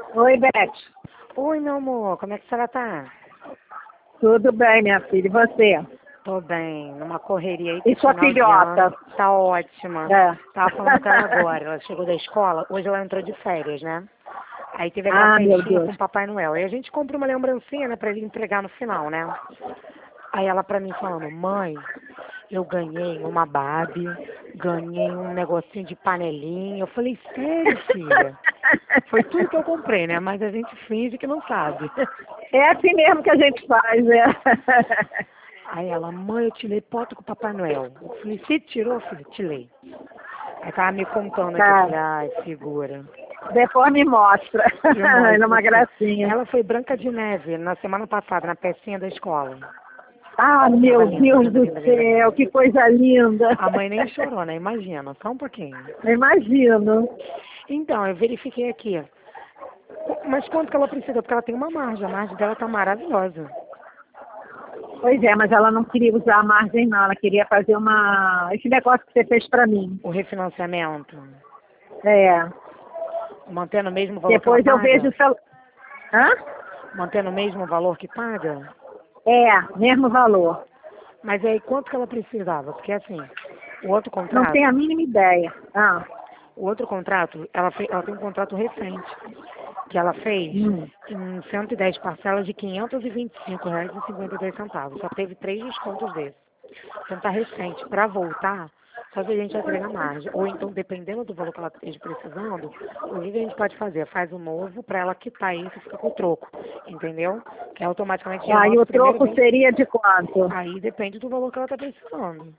Oi, Beth. Oi, meu amor, como é que a senhora tá? Tudo bem, minha filha? E você? Tô bem, numa correria aí E de sua final de ano. filhota? Tá ótima. É. Tava falando com ela agora, ela chegou da escola, hoje ela entrou de férias, né? Aí teve aquela Ah, meu festinha Deus. com o Papai Noel. E a gente compra uma lembrancinha, né, pra ele entregar no final, né? Aí ela pra mim falando, mãe, eu ganhei uma Barbie, ganhei um negocinho de panelinha. Eu falei, sério, filha? Foi tudo que eu comprei, né? Mas a gente finge que não sabe. É assim mesmo que a gente faz, é. Aí ela, mãe, eu tirei foto com o Papai Noel. Eu falei, você tirou, filha? Tirei. Aí tava me contando aqui, eu Tá. falei, ai, figura. Depois me mostra. Eu Ela é mostro uma assim. gracinha. Ela foi Branca de Neve na semana passada, na pecinha da escola. Ah, Tava meu linda, Deus linda, do linda, linda, céu, linda. que coisa linda. A mãe nem chorou, né? Imagina, só um pouquinho. Eu imagino. Então, eu verifiquei aqui. Mas quanto que ela precisa? Porque ela tem uma margem. A margem dela tá maravilhosa. Pois é, mas ela não queria usar a margem, não. Ela queria fazer esse negócio que você fez pra mim. O refinanciamento, É. mantendo o mesmo valor que ela Depois eu vejo paga? se ela... Hã? Mantendo o mesmo valor que paga? É, mesmo valor. Mas aí quanto que ela precisava? Porque assim, o outro Não tenho a contrato, mínima ideia. Ah. ela tem um contrato recente, que ela fez Hum. em 110 parcelas de R$ 525,52. Só teve 3 descontos desses. Então tá recente. Para voltar, só se a gente entregar na margem. Ou então, dependendo do valor que ela esteja precisando, o que a gente pode fazer? Faz um novo para ela quitar isso e fica com o troco. Entendeu? Que automaticamente já Aí volta o o primeiro troco vem. seria de quanto? Aí depende do valor que ela está precisando.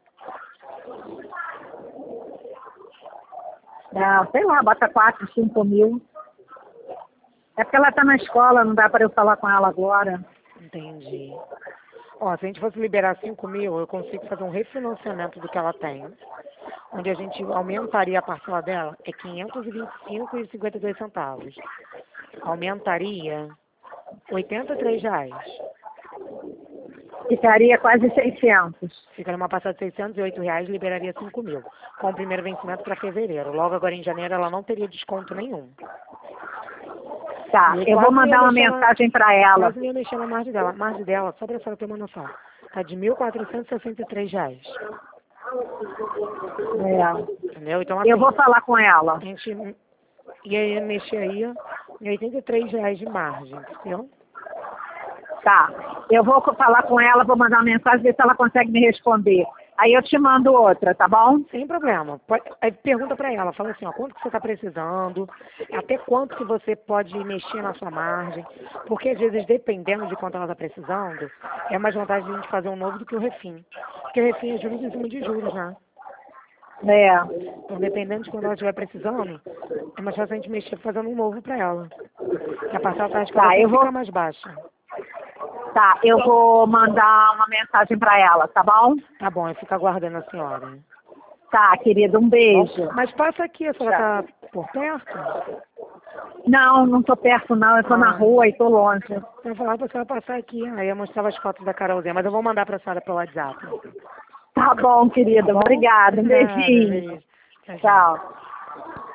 Ah, sei lá, bota 4, 5 mil. É porque ela está na escola, não dá para eu falar com ela agora. Entendi. Ó, se a gente fosse liberar 5.000, eu consigo fazer um refinanciamento do que ela tem, onde a gente aumentaria a parcela dela, é R$ 525,52. Aumentaria R$ 83. Ficaria quase 600. Fica numa parcela de R$ 608, liberaria 5.000, com o primeiro vencimento para fevereiro. Logo agora em janeiro ela não teria desconto nenhum. Tá, E aí eu vou quase não ia mandar uma mexer mensagem para ela. quase não ia mexer na margem dela. A margem dela, só para a senhora ter uma noção, tá de R$ 1.463. É. Entendeu? Então Eu assim, vou falar com ela. a gente ia mexer aí em R$ 83 de margem, entendeu? Tá, eu vou falar com ela, vou mandar uma mensagem, ver se ela consegue me responder. Aí eu te mando outra, tá bom? Sem problema. Aí pergunta pra ela, fala assim, ó, quanto que você tá precisando, até quanto que você pode mexer na sua margem, porque às vezes, dependendo de quanto ela tá precisando, é mais vantagem de a gente fazer um novo do que o refim. Porque o refim é juros em cima de juros, né? É. Então, dependendo de quando ela estiver precisando, é mais fácil a gente mexer fazendo um novo pra ela. Que a parcela tá de cada Tá, vez eu vou. fica mais baixa. Tá, eu vou mandar uma mensagem para ela, tá bom? Tá bom, eu fico aguardando a senhora. Tá, querida, um Bom, beijo. mas passa aqui, a senhora Tchau. tá por perto? Não, não tô perto não, eu tô na Ah, rua e tô longe. eu falava pra senhora passar aqui, aí eu mostrava as fotos da Carolzinha, mas eu vou mandar pra senhora pelo WhatsApp. Tá bom, Tá querida, bom? obrigada, um Nada, beijinho. beijo. Tchau, tchau. Tchau.